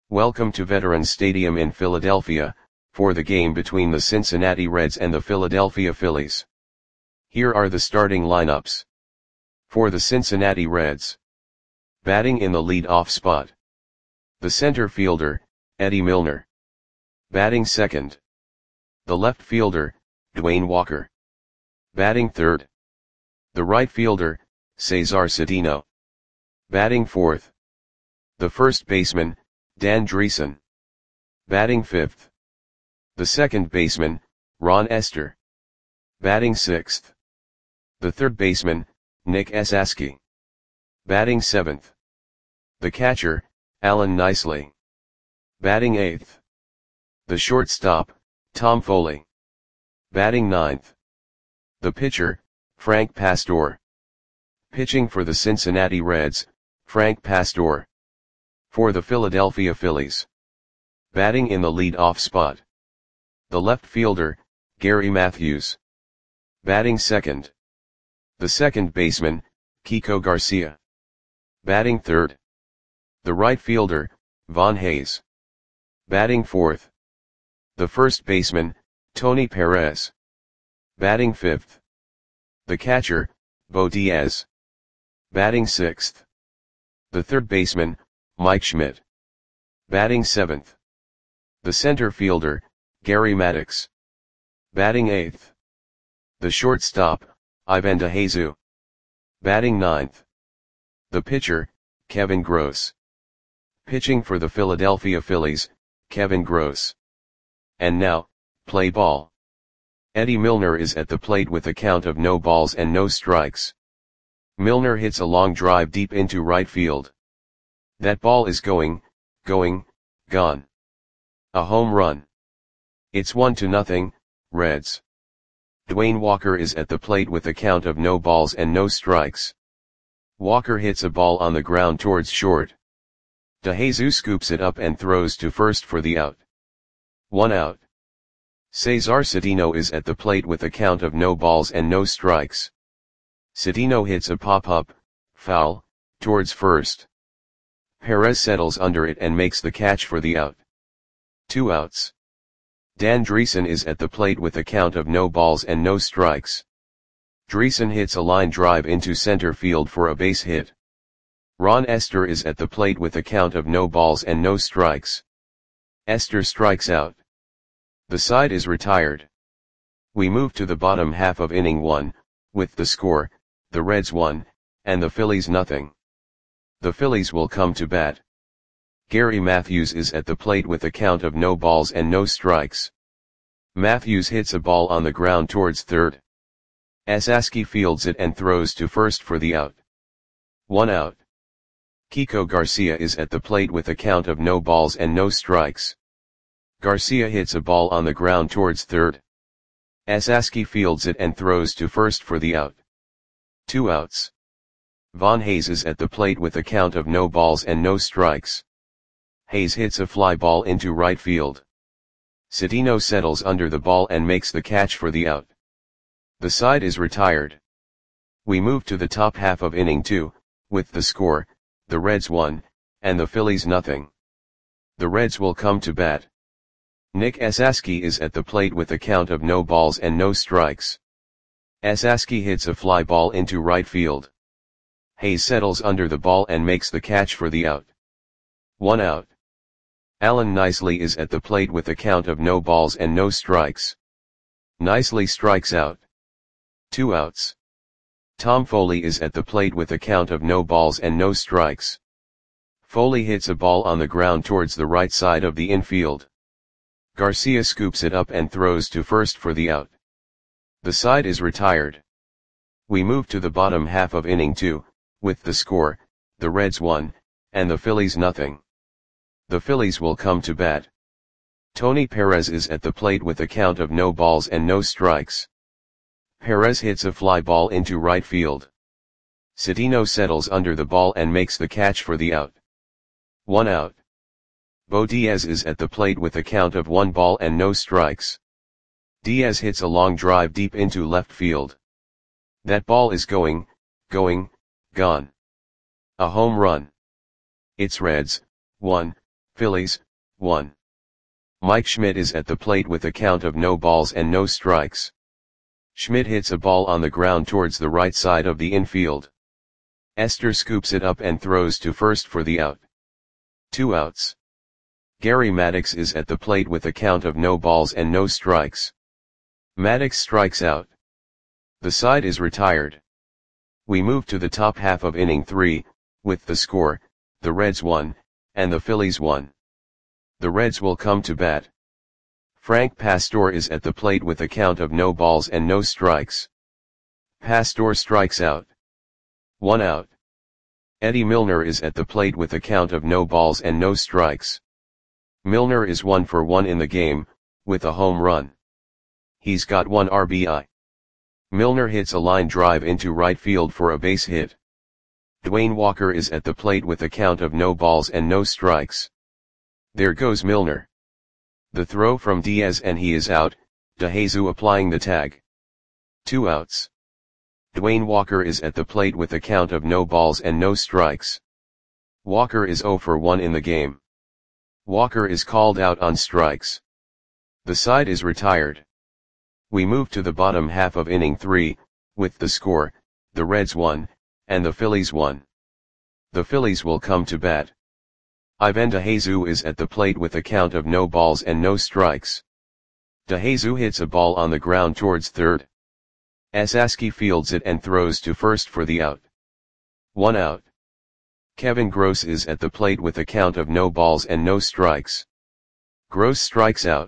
Welcome to Veterans Stadium in Philadelphia, for the game between the Cincinnati Reds and the Philadelphia Phillies. Here are the starting lineups. For the Cincinnati Reds. Batting in the lead-off spot. The center fielder, Eddie Milner. Batting second. The left fielder, Dwayne Walker. Batting third. The right fielder, Cesar Cedeno. Batting fourth. The first baseman, Dan Driessen. Batting fifth. The second baseman, Ron Estes. Batting sixth. The third baseman, Nick Esasky. Batting seventh. The catcher, Alan Nicely. Batting eighth. The shortstop, Tom Foley. Batting ninth. The pitcher, Frank Pastore. Pitching for the Cincinnati Reds, Frank Pastore. For the Philadelphia Phillies. Batting in the lead-off spot. The left fielder, Gary Matthews. Batting second. The second baseman, Kiko Garcia. Batting third. The right fielder, Von Hayes. Batting fourth. The first baseman, Tony Perez. Batting fifth. The catcher, Bo Diaz. Batting sixth. The third baseman, Mike Schmidt. Batting seventh. The center fielder, Gary Maddox. Batting eighth. The shortstop, Ivan DeJesu. Batting ninth. The pitcher, Kevin Gross. Pitching for the Philadelphia Phillies, Kevin Gross. And now, play ball. Eddie Milner is at the plate with a count of no balls and no strikes. Milner hits a long drive deep into right field. That ball is gone. A home run. It's 1-0, Reds. Dwayne Walker is at the plate with a count of no balls and no strikes. Walker hits a ball on the ground towards short. DeJesu scoops it up and throws to first for the out. 1 out. Cesar Cedeno is at the plate with a count of no balls and no strikes. Cedeno hits a pop-up, foul, towards first. Perez settles under it and makes the catch for the out. 2 outs. Dan Driessen is at the plate with a count of no balls and no strikes. Driessen hits a line drive into center field for a base hit. Ron Estes is at the plate with a count of no balls and no strikes. Estes strikes out. The side is retired. We move to the bottom half of inning 1, with the score, the Reds 1, and the Phillies nothing. The Phillies will come to bat. Gary Matthews is at the plate with a count of no balls and no strikes. Matthews hits a ball on the ground towards third. Esasky fields it and throws to first for the out. 1 out. Kiko Garcia is at the plate with a count of no balls and no strikes. Garcia hits a ball on the ground towards third. Esasky fields it and throws to first for the out. 2 outs. Von Hayes is at the plate with a count of no balls and no strikes. Hayes hits a fly ball into right field. Cedeno settles under the ball and makes the catch for the out. The side is retired. We move to the top half of inning 2, with the score, the Reds 1, and the Phillies nothing. The Reds will come to bat. Nick Esasky is at the plate with a count of no balls and no strikes. Esasky hits a fly ball into right field. Hayes settles under the ball and makes the catch for the out. 1 out. Alan Nicely is at the plate with a count of no balls and no strikes. Nicely strikes out. 2 outs. Tom Foley is at the plate with a count of no balls and no strikes. Foley hits a ball on the ground towards the right side of the infield. Garcia scoops it up and throws to first for the out. The side is retired. We move to the bottom half of inning 2, with the score, the Reds 1, and the Phillies nothing. The Phillies will come to bat. Tony Perez is at the plate with a count of no balls and no strikes. Perez hits a fly ball into right field. Cedeno settles under the ball and makes the catch for the out. 1 out. Bo Diaz is at the plate with a count of 1 ball and no strikes. Diaz hits a long drive deep into left field. That ball is gone. A home run. It's Reds, 1, Phillies, 1. Mike Schmidt is at the plate with a count of no balls and no strikes. Schmidt hits a ball on the ground towards the right side of the infield. Esther scoops it up and throws to first for the out. 2 outs. Gary Maddox is at the plate with a count of no balls and no strikes. Maddox strikes out. The side is retired. We move to the top half of inning 3, with the score, the Reds 1, and the Phillies 1. The Reds will come to bat. Frank Pastor is at the plate with a count of no balls and no strikes. Pastor strikes out. 1 out. Eddie Milner is at the plate with a count of no balls and no strikes. Milner is 1 for 1 in the game, with a home run. He's got 1 RBI. Milner hits a line drive into right field for a base hit. Dwayne Walker is at the plate with a count of no balls and no strikes. There goes Milner. The throw from Diaz and he is out, DeJesus applying the tag. 2 outs. Dwayne Walker is at the plate with a count of no balls and no strikes. Walker is 0 for 1 in the game. Walker is called out on strikes. The side is retired. We move to the bottom half of inning 3, with the score, the Reds 1, and the Phillies 1. The Phillies will come to bat. Ivan DeJesus is at the plate with a count of no balls and no strikes. DeJesus hits a ball on the ground towards third. Esaski fields it and throws to first for the out. 1 out. Kevin Gross is at the plate with a count of no balls and no strikes. Gross strikes out.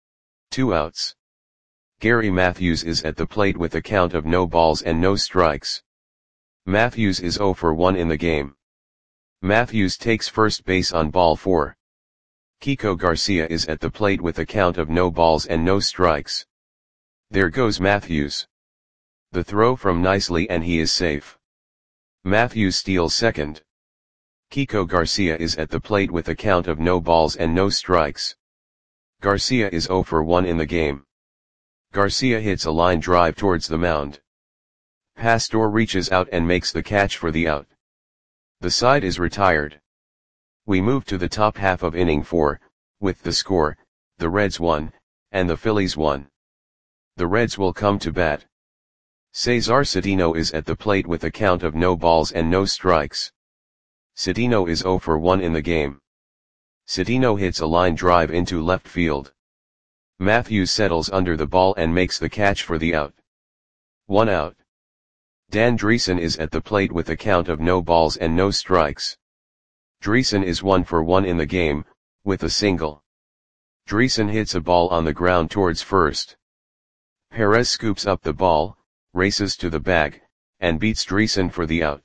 2 outs. Gary Matthews is at the plate with a count of no balls and no strikes. Matthews is 0 for 1 in the game. Matthews takes first base on ball 4. Kiko Garcia is at the plate with a count of no balls and no strikes. There goes Matthews. The throw from Nicely and he is safe. Matthews steals second. Kiko Garcia is at the plate with a count of no balls and no strikes. Garcia is 0 for 1 in the game. Garcia hits a line drive towards the mound. Pastor reaches out and makes the catch for the out. The side is retired. We move to the top half of inning 4, with the score, the Reds 1, and the Phillies 1. The Reds will come to bat. Cesar Cedeno is at the plate with a count of no balls and no strikes. Cedeno is 0 for 1 in the game. Cedeno hits a line drive into left field. Matthews settles under the ball and makes the catch for the out. 1 out. Dan Dreesen is at the plate with a count of no balls and no strikes. Dreesen is 1 for 1 in the game, with a single. Dreesen hits a ball on the ground towards first. Perez scoops up the ball, races to the bag, and beats Dreesen for the out.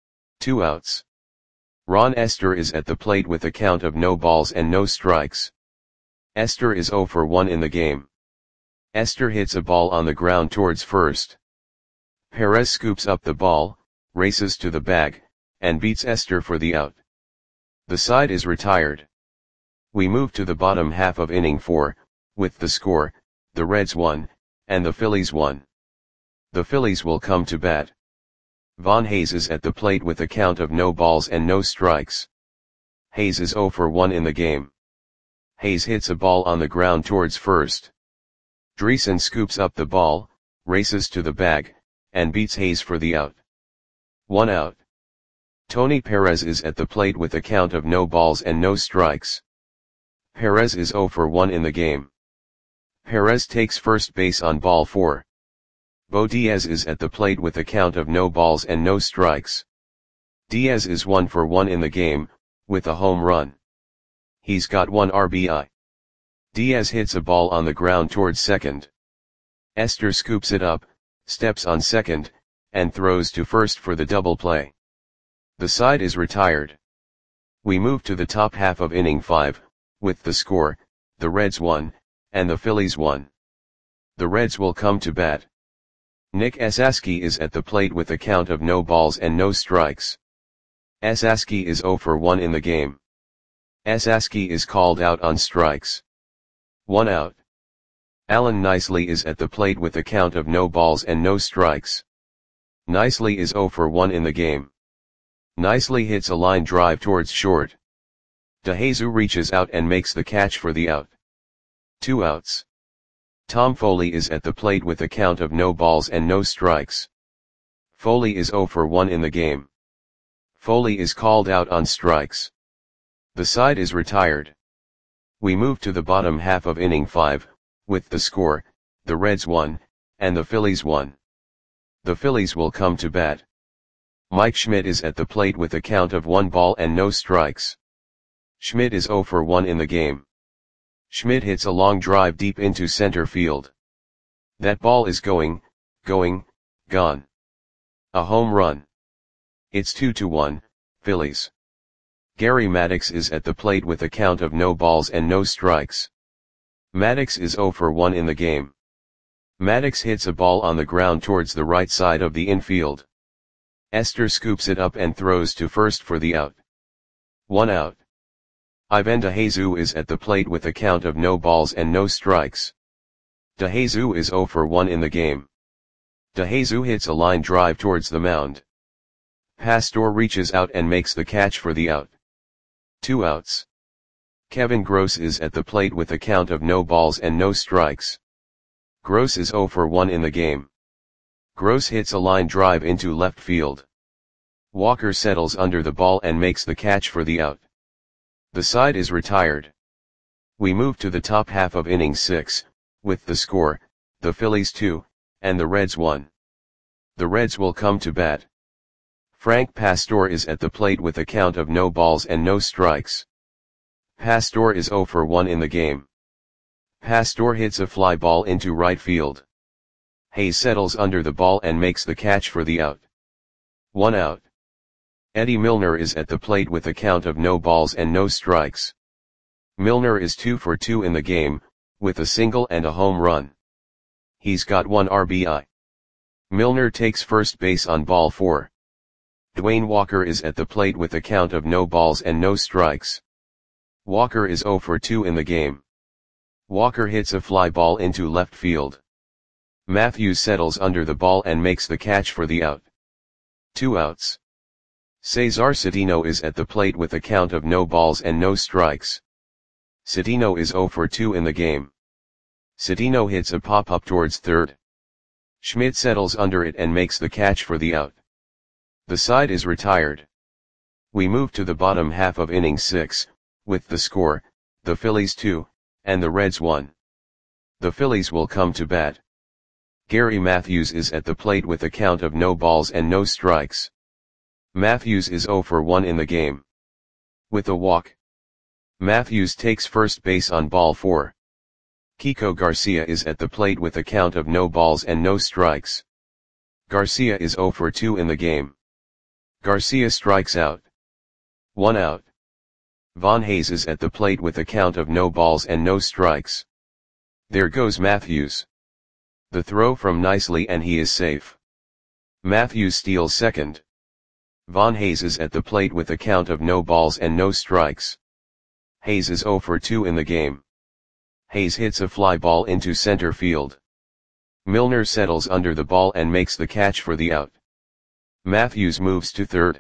2 outs. Ron Esther is at the plate with a count of no balls and no strikes. Esther is 0 for 1 in the game. Esther hits a ball on the ground towards first. Perez scoops up the ball, races to the bag, and beats Esther for the out. The side is retired. We move to the bottom half of inning 4, with the score, the Reds 1, and the Phillies 1. The Phillies will come to bat. Von Hayes is at the plate with a count of no balls and no strikes. Hayes is 0 for 1 in the game. Hayes hits a ball on the ground towards first. Dreesen scoops up the ball, races to the bag, and beats Hayes for the out. 1 out. Tony Perez is at the plate with a count of no balls and no strikes. Perez is 0 for 1 in the game. Perez takes first base on ball 4. Bo Diaz is at the plate with a count of no balls and no strikes. Diaz is 1 for 1 in the game, with a home run. He's got 1 RBI. Diaz hits a ball on the ground towards second. Esther scoops it up, steps on second, and throws to first for the double play. The side is retired. We move to the top half of inning 5, with the score, the Reds 1, and the Phillies 1. The Reds will come to bat. Nick Esaski is at the plate with a count of no balls and no strikes. Esaski is 0 for 1 in the game. Esaski is called out on strikes. 1 out. Alan Nicely is at the plate with a count of no balls and no strikes. Nicely is 0 for 1 in the game. Nicely hits a line drive towards short. DeJesus reaches out and makes the catch for the out. 2 outs. Tom Foley is at the plate with a count of no balls and no strikes. Foley is 0 for 1 in the game. Foley is called out on strikes. The side is retired. We move to the bottom half of inning 5, with the score, the Reds 1, and the Phillies 1. The Phillies will come to bat. Mike Schmidt is at the plate with a count of 1 ball and no strikes. Schmidt is 0 for 1 in the game. Schmidt hits a long drive deep into center field. That ball is gone. A home run. It's 2-1, Phillies. Gary Maddox is at the plate with a count of no balls and no strikes. Maddox is 0 for 1 in the game. Maddox hits a ball on the ground towards the right side of the infield. Esther scoops it up and throws to first for the out. 1 out. Ivan DeJesus is at the plate with a count of no balls and no strikes. DeJesus is 0 for 1 in the game. DeJesus hits a line drive towards the mound. Pastor reaches out and makes the catch for the out. 2 outs. Kevin Gross is at the plate with a count of no balls and no strikes. Gross is 0 for 1 in the game. Gross hits a line drive into left field. Walker settles under the ball and makes the catch for the out. The side is retired. We move to the top half of inning 6, with the score, the Phillies 2, and the Reds 1. The Reds will come to bat. Frank Pastor is at the plate with a count of no balls and no strikes. Pastor is 0 for 1 in the game. Pastor hits a fly ball into right field. Hayes settles under the ball and makes the catch for the out. 1 out. Eddie Milner is at the plate with a count of no balls and no strikes. Milner is 2 for 2 in the game, with a single and a home run. He's got 1 RBI. Milner takes first base on ball 4. Dwayne Walker is at the plate with a count of no balls and no strikes. Walker is 0 for 2 in the game. Walker hits a fly ball into left field. Matthews settles under the ball and makes the catch for the out. 2 outs. Cesar Cedeno is at the plate with a count of no balls and no strikes. Cedeno is 0 for 2 in the game. Cedeno hits a pop-up towards third. Schmidt settles under it and makes the catch for the out. The side is retired. We move to the bottom half of inning 6, with the score, the Phillies 2, and the Reds 1. The Phillies will come to bat. Gary Matthews is at the plate with a count of no balls and no strikes. Matthews is 0 for 1 in the game. With a walk. Matthews takes first base on ball 4. Kiko Garcia is at the plate with a count of no balls and no strikes. Garcia is 0 for 2 in the game. Garcia strikes out. 1 out. Von Hayes is at the plate with a count of no balls and no strikes. There goes Matthews. The throw from nicely and he is safe. Matthews steals second. Von Hayes is at the plate with a count of no balls and no strikes. Hayes is 0 for 2 in the game. Hayes hits a fly ball into center field. Milner settles under the ball and makes the catch for the out. Matthews moves to third.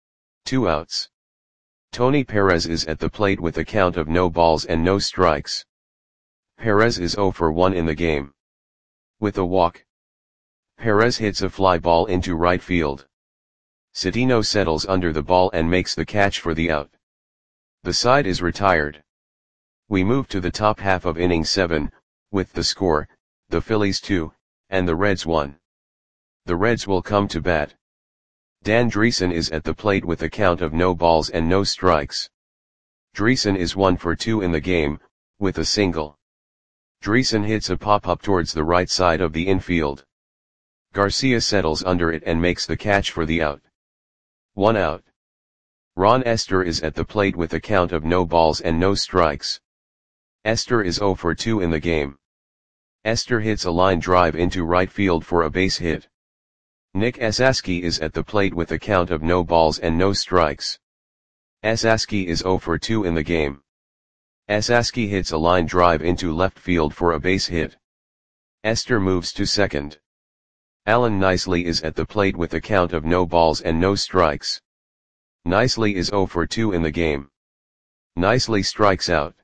2 outs. Tony Perez is at the plate with a count of no balls and no strikes. Perez is 0 for 1 in the game. With a walk. Perez hits a fly ball into right field. Cedeno settles under the ball and makes the catch for the out. The side is retired. We move to the top half of inning 7, with the score, the Phillies 2, and the Reds 1. The Reds will come to bat. Dan Dreesen is at the plate with a count of no balls and no strikes. Dreesen is 1 for 2 in the game, with a single. Dreesen hits a pop-up towards the right side of the infield. Garcia settles under it and makes the catch for the out. 1 out. Ron Esther is at the plate with a count of no balls and no strikes. Esther is 0 for 2 in the game. Esther hits a line drive into right field for a base hit. Nick Esaski is at the plate with a count of no balls and no strikes. Esaski is 0 for 2 in the game. Esaski hits a line drive into left field for a base hit. Esther moves to second. Alan Nicely is at the plate with a count of no balls and no strikes. Nicely is 0 for 2 in the game. Nicely strikes out.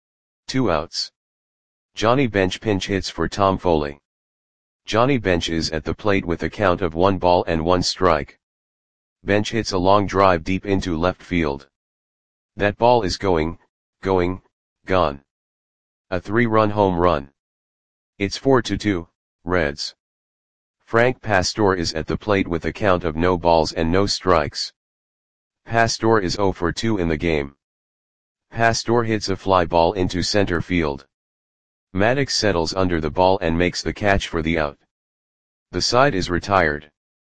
2 outs. Johnny Bench pinch hits for Tom Foley. Johnny Bench is at the plate with a count of 1 ball and 1 strike. Bench hits a long drive deep into left field. That ball is going, gone. A 3-run home run. It's 4-2, Reds. Frank Pastor is at the plate with a count of no balls and no strikes. Pastor is 0 for 2 in the game. Pastor hits a fly ball into center field. Maddox settles under the ball and makes the catch for the out. The side is retired.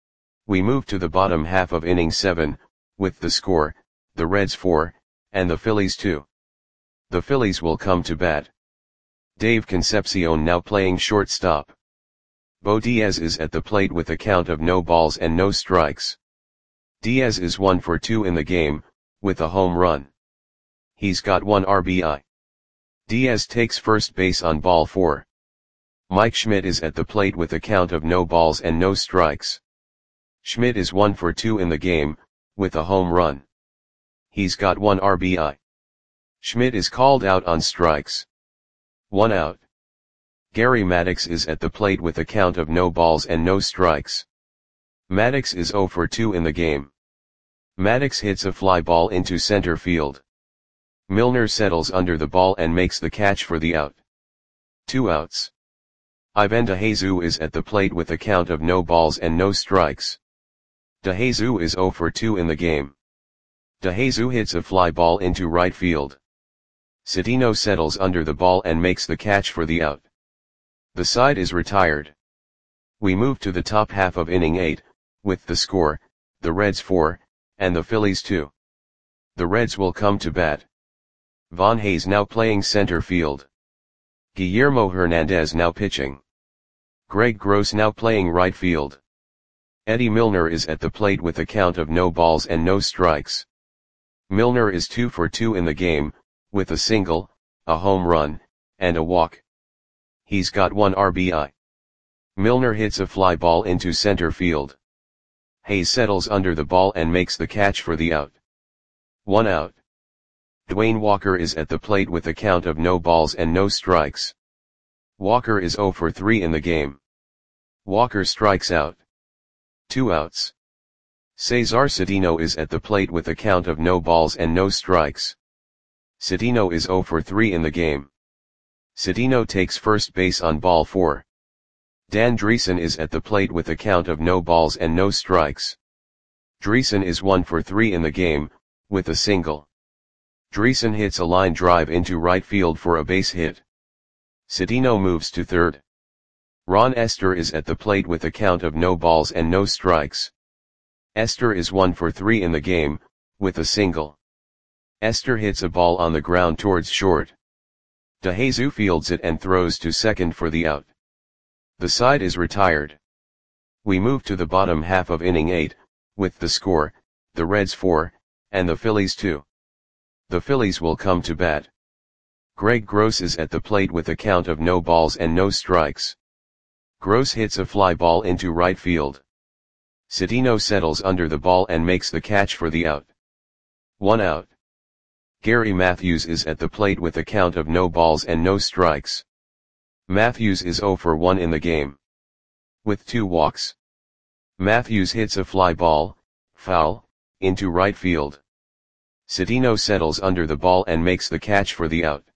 We move to the bottom half of inning 7, with the score, the Reds 4, and the Phillies 2. The Phillies will come to bat. Dave Concepcion now playing shortstop. Bo Diaz is at the plate with a count of no balls and no strikes. Diaz is 1 for 2 in the game, with a home run. He's got 1 RBI. Diaz takes first base on ball 4. Mike Schmidt is at the plate with a count of no balls and no strikes. Schmidt is 1 for 2 in the game, with a home run. He's got 1 RBI. Schmidt is called out on strikes. 1 out. Gary Maddox is at the plate with a count of no balls and no strikes. Maddox is 0 for 2 in the game. Maddox hits a fly ball into center field. Milner settles under the ball and makes the catch for the out. 2 outs. Ivan DeJesus is at the plate with a count of no balls and no strikes. DeJesus is 0 for 2 in the game. DeJesus hits a fly ball into right field. Cedeno settles under the ball and makes the catch for the out. The side is retired. We move to the top half of inning 8, with the score, the Reds 4, and the Phillies 2. The Reds will come to bat. Von Hayes now playing center field. Guillermo Hernandez now pitching. Greg Gross now playing right field. Eddie Milner is at the plate with a count of no balls and no strikes. Milner is 2 for 2 in the game, with a single, a home run, and a walk. He's got 1 RBI. Milner hits a fly ball into center field. Hayes settles under the ball and makes the catch for the out. 1 out. Dwayne Walker is at the plate with a count of no balls and no strikes. Walker is 0 for 3 in the game. Walker strikes out. 2 outs. Cesar Cedeno is at the plate with a count of no balls and no strikes. Cedeno is 0 for 3 in the game. Cedeno takes first base on ball 4. Dan Dreesen is at the plate with a count of no balls and no strikes. Dreesen is 1 for 3 in the game, with a single. Dreesen hits a line drive into right field for a base hit. Cedeno moves to third. Ron Esther is at the plate with a count of no balls and no strikes. Esther is 1 for 3 in the game, with a single. Esther hits a ball on the ground towards short. DeJesus fields it and throws to second for the out. The side is retired. We move to the bottom half of inning 8, with the score, the Reds 4, and the Phillies 2. The Phillies will come to bat. Greg Gross is at the plate with a count of no balls and no strikes. Gross hits a fly ball into right field. Cedeno settles under the ball and makes the catch for the out. 1 out. Gary Matthews is at the plate with a count of no balls and no strikes. Matthews is 0 for 1 in the game. With 2 walks. Matthews hits a fly ball, foul, into right field. Cedeno settles under the ball and makes the catch for the out.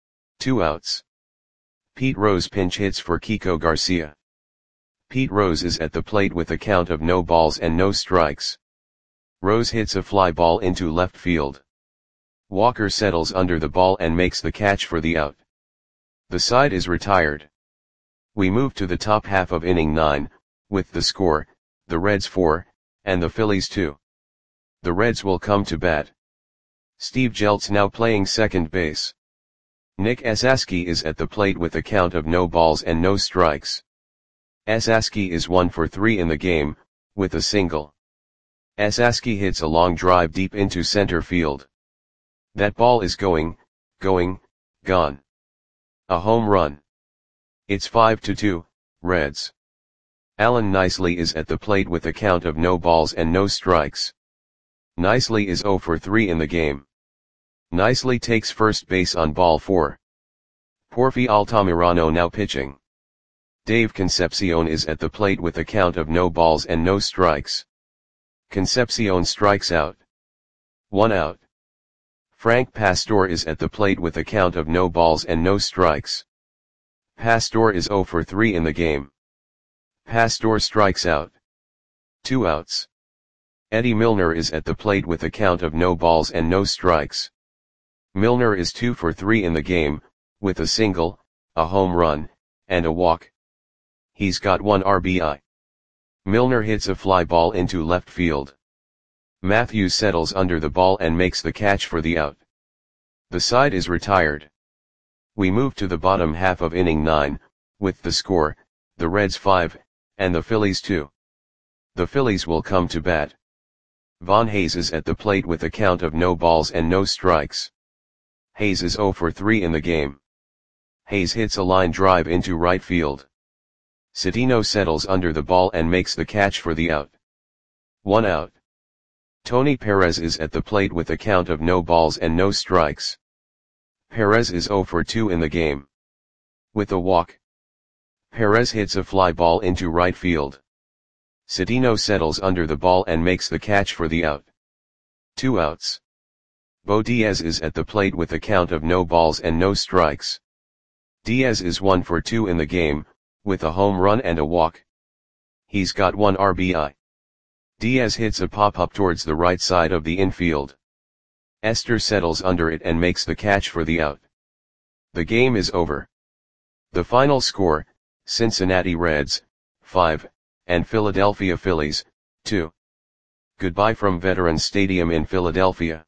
2 outs. Pete Rose pinch hits for Kiko Garcia. Pete Rose is at the plate with a count of no balls and no strikes. Rose hits a fly ball into left field. Walker settles under the ball and makes the catch for the out. The side is retired. We move to the top half of inning 9, with the score, the Reds 4, and the Phillies 2. The Reds will come to bat. Steve Jeltz now playing second base. Nick Esaski is at the plate with a count of no balls and no strikes. Esaski is 1 for 3 in the game, with a single. Esaski hits a long drive deep into center field. That ball is going, gone. A home run. It's 5-2, Reds. Alan Nicely is at the plate with a count of no balls and no strikes. Nicely is 0 for 3 in the game. nicely takes first base on ball 4. Porfi Altamirano now pitching. Dave Concepcion is at the plate with a count of no balls and no strikes. Concepcion strikes out. 1 out. Frank Pastor is at the plate with a count of no balls and no strikes. Pastor is 0 for 3 in the game. Pastor strikes out. 2 outs. Eddie Milner is at the plate with a count of no balls and no strikes. Milner is 2 for 3 in the game, with a single, a home run, and a walk. He's got 1 RBI. Milner hits a fly ball into left field. Matthews settles under the ball and makes the catch for the out. The side is retired. We move to the bottom half of inning 9, with the score, the Reds 5, and the Phillies 2. The Phillies will come to bat. Von Hayes is at the plate with a count of no balls and no strikes. Hayes is 0 for 3 in the game. Hayes hits a line drive into right field. Citino settles under the ball and makes the catch for the out. 1 out. Tony Perez is at the plate with a count of no balls and no strikes. Perez is 0 for 2 in the game. With a walk. Perez hits a fly ball into right field. Citino settles under the ball and makes the catch for the out. 2 outs. Bo Diaz is at the plate with a count of no balls and no strikes. Diaz is 1 for 2 in the game, with a home run and a walk. He's got 1 RBI. Diaz hits a pop-up towards the right side of the infield. Esther settles under it and makes the catch for the out. The game is over. The final score, Cincinnati Reds, 5, and Philadelphia Phillies, 2. Goodbye from Veterans Stadium in Philadelphia.